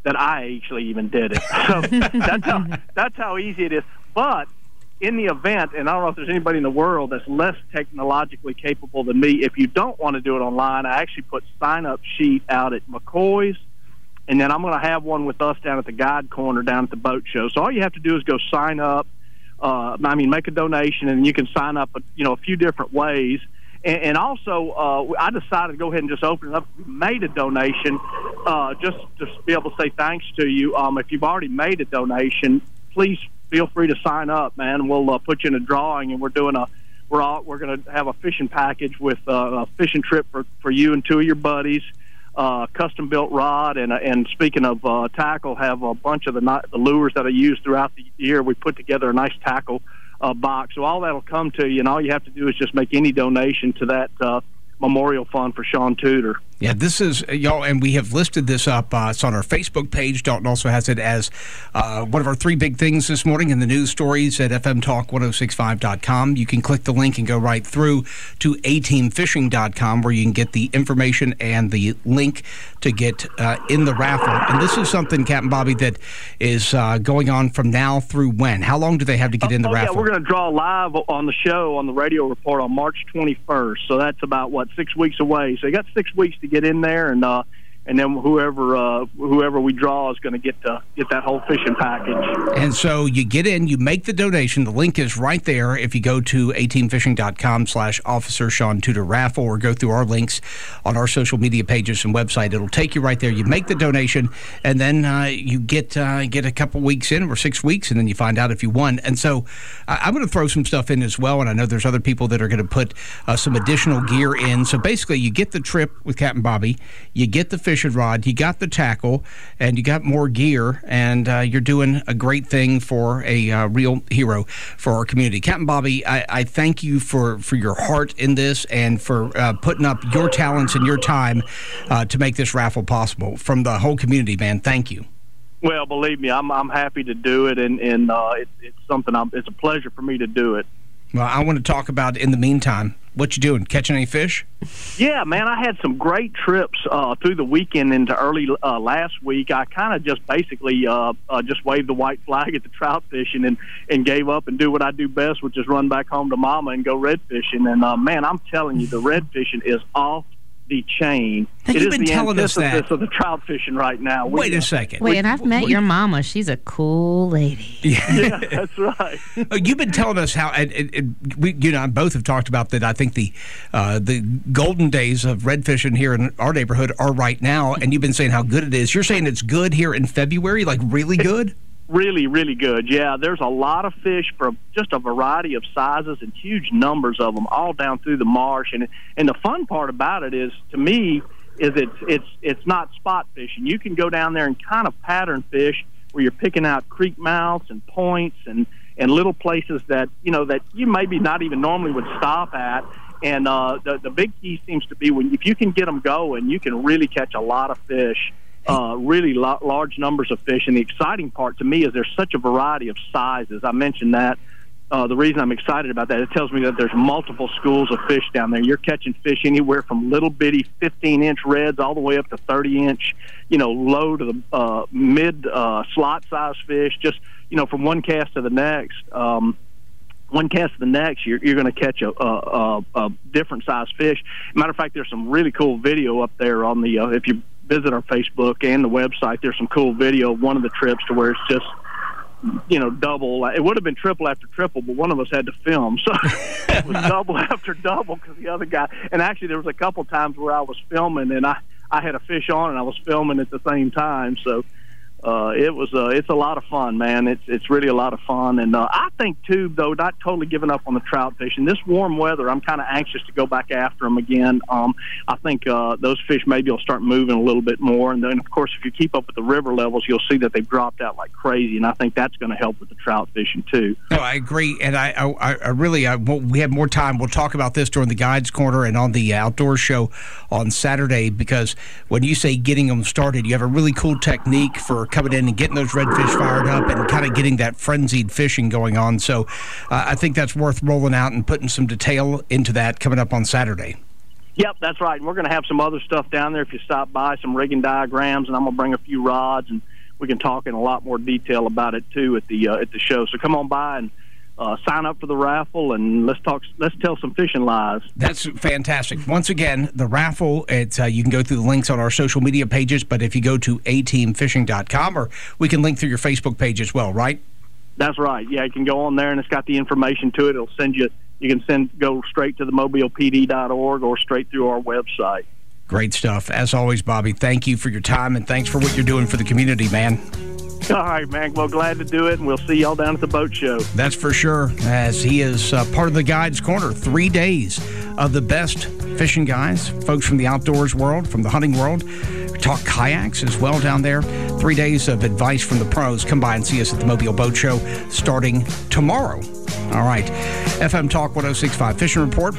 that I actually even did it. So that's how, that's how easy it is. But in the event, and I don't know if there's anybody in the world that's less technologically capable than me, if you don't want to do it online, I actually put sign-up sheet out at McCoy's, and then I'm going to have one with us down at the Guide Corner down at the boat show. So all you have to do is go sign up. Uh, I mean, make a donation, and you can sign up, you know, a few different ways. And, and also, uh, I decided to go ahead and just open it up. We made a donation uh, just to be able to say thanks to you. Um, if you've already made a donation, please feel free to sign up, man. We'll uh, put you in a drawing, and we're doing a we're all we're going to have a fishing package with uh, a fishing trip for, for you and two of your buddies. Uh, custom built rod, and uh, and speaking of uh, tackle, have a bunch of the, the lures that I use throughout the year. We put together a nice tackle uh, box, so all that'll come to you, and all you have to do is just make any donation to that uh, memorial fund for Sean Tudor. Yeah, this is, y'all, and we have listed this up. Uh, it's on our Facebook page. Dalton also has it as uh, one of our three big things this morning in the news stories at f m talk ten sixty-five dot com. You can click the link and go right through to a team fishing dot com, where you can get the information and the link to get uh, in the raffle. And this is something, Captain Bobby, that is uh, going on from now through when? How long do they have to get in the oh, raffle? Yeah, we're going to draw live on the show, on the radio report, on March twenty-first. So that's about, what, six weeks away. So you got six weeks to get in there, and uh, and then whoever uh, whoever we draw is going to get to get that whole fishing package. And so you get in, you make the donation. The link is right there. If you go to a team fishing dot com slash Officer Sean Tudor raffle, or go through our links on our social media pages and website, it'll take you right there. You make the donation, and then uh, you get uh, get a couple weeks in, or six weeks, and then you find out if you won. And so uh, I'm going to throw some stuff in as well, and I know there's other people that are going to put uh, some additional gear in. So basically, you get the trip with Captain Bobby, you get the fishing rod, you got the tackle, and you got more gear, and uh, you're doing a great thing for a uh, real hero for our community. Captain Bobby, I, I thank you for, for your heart in this, and for uh, putting up your talents and your time uh, to make this raffle possible. From the whole community, man, thank you. Well, believe me, I'm I'm happy to do it, and and uh, it, it's something. I'm, it's a pleasure for me to do it. Well, I want to talk about, in the meantime, what you doing? Catching any fish? Yeah, man, I had some great trips uh, through the weekend into early uh, last week. I kind of just basically uh, uh, just waved the white flag at the trout fishing and, and gave up and do what I do best, which is run back home to Mama and go red fishing. And, uh, man, I'm telling you, the red fishing is off the chain. It is been the telling us antithesis that. of the trout fishing right now. Wait we, a second. Wait, and I've met wait. your mama. She's a cool lady. Yeah, that's right. Oh, you've been telling us how, and, and, and we, you know, both have talked about that. I think the uh, the golden days of red fishing here in our neighborhood are right now, and you've been saying how good it is. You're saying it's good here in February, like really good? Really, really good. Yeah, there's a lot of fish from just a variety of sizes and huge numbers of them all down through the marsh. And and the fun part about it is, to me, is it's it's it's not spot fishing. You can go down there and kind of pattern fish, where you're picking out creek mouths and points and and little places that you know that you maybe not even normally would stop at. And uh, the the big key seems to be, when if you can get them going, you can really catch a lot of fish. Uh, really lo- large numbers of fish. And the exciting part to me is there's such a variety of sizes. I mentioned that. Uh, the reason I'm excited about that, it tells me that there's multiple schools of fish down there. You're catching fish anywhere from little bitty fifteen-inch reds all the way up to thirty-inch, you know, low to the uh, mid uh, slot-size fish. Just, you know, from one cast to the next. Um, one cast to the next, you're, you're going to catch a, a, a, a different size fish. Matter of fact, there's some really cool video up there on the, uh, if you visit our Facebook and the website, there's some cool video of one of the trips to where it's just, you know, double. It would have been triple after triple, but one of us had to film. So it was double after double because the other guy, and actually there was a couple times where I was filming and I, I had a fish on and I was filming at the same time. So uh, it was uh, it's a lot of fun, man. It's it's really a lot of fun. And uh, I think, too, though, not totally giving up on the trout fishing. This warm weather, I'm kind of anxious to go back after them again. Um, I think uh, those fish maybe will start moving a little bit more. And then, of course, if you keep up with the river levels, you'll see that they've dropped out like crazy. And I think that's going to help with the trout fishing, too. No, I agree. And I, I, I really, I, well, we have more time. We'll talk about this during the Guides Corner and on the Outdoor Show on Saturday, because when you say getting them started, you have a really cool technique for coming in and getting those redfish fired up and kind of getting that frenzied fishing going on. So uh, I think that's worth rolling out and putting some detail into that coming up on Saturday. Yep, that's right. And we're going to have some other stuff down there if you stop by, some rigging diagrams, and I'm going to bring a few rods and we can talk in a lot more detail about it too at the uh, at the show. So come on by and uh, sign up for the raffle, and let's talk. Let's tell some fishing lies. That's fantastic. Once again, the raffle. It's uh, you can go through the links on our social media pages, but if you go to a team fishing dot com, or we can link through your Facebook page as well, right? That's right. Yeah, you can go on there, and it's got the information to it. It'll send you. You can send go straight to the mobile p d dot org or straight through our website. Great stuff. As always, Bobby, thank you for your time, and thanks for what you're doing for the community, man. All right, man. Well, glad to do it, and we'll see y'all down at the boat show. That's for sure, as he is uh, part of the Guides Corner. Three days of the best fishing guys, folks from the outdoors world, from the hunting world. We talk kayaks as well down there. Three days of advice from the pros. Come by and see us at the Mobile Boat Show starting tomorrow. All right. F M Talk one oh six point five Fishing Report.